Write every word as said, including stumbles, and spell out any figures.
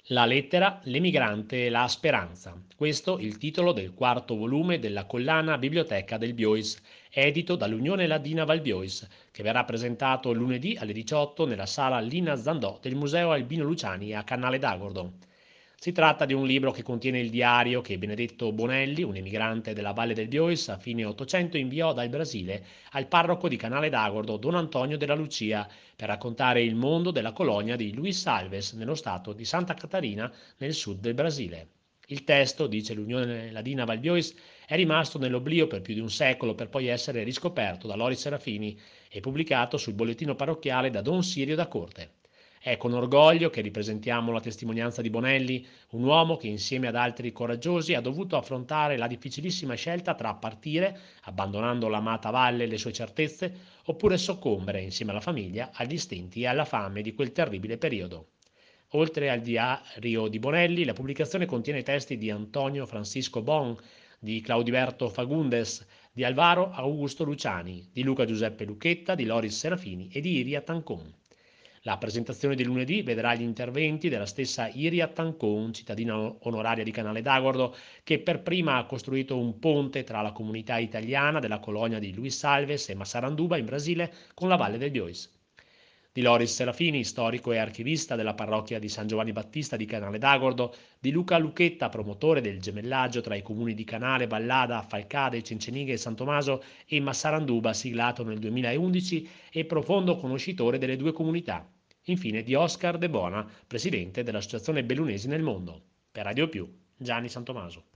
La lettera, l'emigrante e la speranza. Questo il titolo del quarto volume della collana Biblioteca del Biois, edito dall'Unione Ladina Val Biois, che verrà presentato lunedì alle diciotto nella sala Lina Zandò del Museo Albino Luciani a Canale d'Agordo. Si tratta di un libro che contiene il diario che Benedetto Bonelli, un emigrante della Valle del Biois, a fine Ottocento inviò dal Brasile al parroco di Canale d'Agordo Don Antonio della Lucia per raccontare il mondo della colonia di Luis Alves nello stato di Santa Catarina nel sud del Brasile. Il testo, dice l'Unione Ladina Val Biois, è rimasto nell'oblio per più di un secolo per poi essere riscoperto da Loris Serafini e pubblicato sul bollettino parrocchiale da Don Sirio da Corte. È con orgoglio che ripresentiamo la testimonianza di Bonelli, un uomo che insieme ad altri coraggiosi ha dovuto affrontare la difficilissima scelta tra partire, abbandonando l'amata valle e le sue certezze, oppure soccombere insieme alla famiglia agli istinti e alla fame di quel terribile periodo. Oltre al diario di Bonelli, la pubblicazione contiene testi di Antonio Francisco Bon, di Claudiberto Fagundes, di Alvaro Augusto Luciani, di Luca Giuseppe Lucchetta, di Loris Serafini e di Iria Tancon. La presentazione di lunedì vedrà gli interventi della stessa Iria Tancon, cittadina onoraria di Canale d'Agordo, che per prima ha costruito un ponte tra la comunità italiana della colonia di Luis Salves e Massaranduba in Brasile con la Valle del Biois. Di Loris Serafini, storico e archivista della parrocchia di San Giovanni Battista di Canale d'Agordo, di Luca Lucchetta, promotore del gemellaggio tra i comuni di Canale, Vallada, Falcade, Cencenighe e San Tommaso e Massaranduba, siglato nel duemilaundici e profondo conoscitore delle due comunità. Infine di Oscar De Bona, presidente dell'Associazione Bellunesi nel Mondo. Per Radio Più, Gianni Santomaso.